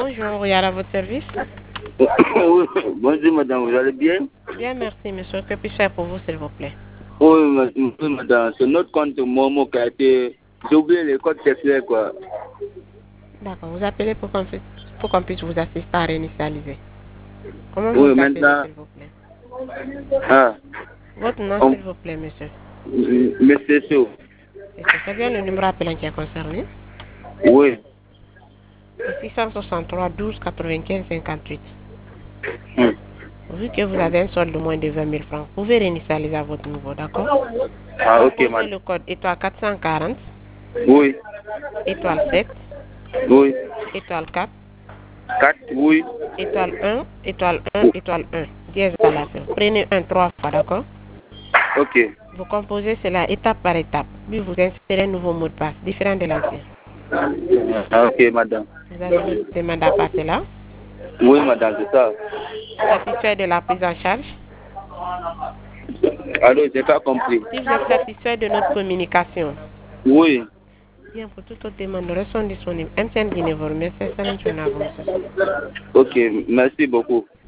Bonjour, regarde à votre service. Bonjour madame, vous allez bien? Bien, merci monsieur. Que puis-je faire pour vous, s'il vous plaît? Oui madame, c'est notre compte Momo qui a été... J'ai oublié les codes secrets quoi. D'accord, vous appelez pour qu'on puisse vous assister à réinitialiser. Comment vous Oui, vous appelez, maintenant... s'il vous plaît? Ah, Votre nom, on... s'il vous plaît, monsieur. Monsieur Sow. C'est bien le numéro appelant qui est concerné. Oui. C'est 663 12 95 58. Hmm. Vu que vous avez un solde de moins de 20 000 francs, vous pouvez réinitialiser à votre niveau, d'accord? Ah, ok Composez madame. le code étoile 440, Oui. étoile 7, Oui. étoile 4, 4, oui. étoile 1, étoile 1, étoile 1, dièse à la fin. Prenez un 3 fois, d'accord? Ok. Vous composez cela étape par étape, puis vous insérez un nouveau mot de passe, différent de l'ancien. Ah, ok madame. Vous avez une demande à passer là. Oui madame, c'est ça. Satisfait de la prise en charge? Alors, j'ai pas compris. Si vous êtes satisfait de notre communication, Oui. bien, pour toute autre demande, nous restons disponibles. MTN Guinée vous remercie. Excellente journée à vous, monsieur. Ok, merci beaucoup.